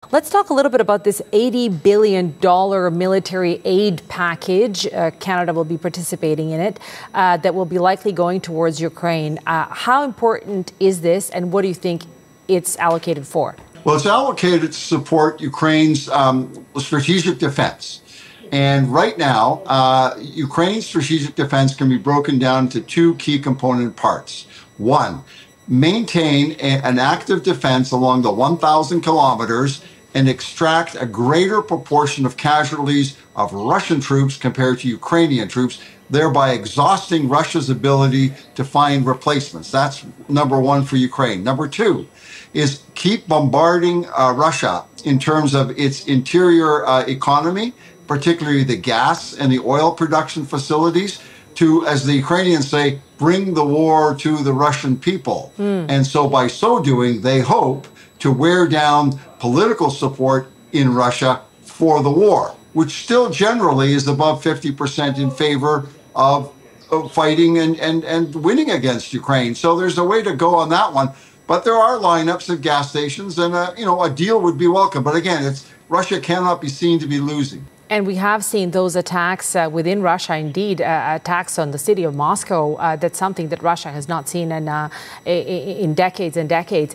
Let's talk a little bit about this $80 billion military aid package. Canada will be participating in it, that will be likely going towards Ukraine. How important is this, and what do you think it's allocated for? Well, it's allocated to support Ukraine's strategic defense. And right now, Ukraine's strategic defense can be broken down to two key component parts. One, maintain an active defense along the 1,000 kilometers and extract a greater proportion of casualties of Russian troops compared to Ukrainian troops, thereby exhausting Russia's ability to find replacements. That's number one for Ukraine. Number two is keep bombarding Russia in terms of its interior economy, particularly the gas and the oil production facilities, to, as the Ukrainians say, bring the war to the Russian people. And so by so doing, they hope to wear down political support in Russia for the war, which still generally is above 50% in favor of fighting and winning against Ukraine. So there's a way to go on that one. But there are lineups at gas stations, and a deal would be welcome. But again, Russia cannot be seen to be losing. And we have seen those attacks within Russia, indeed, attacks on the city of Moscow. That's something that Russia has not seen in decades and decades.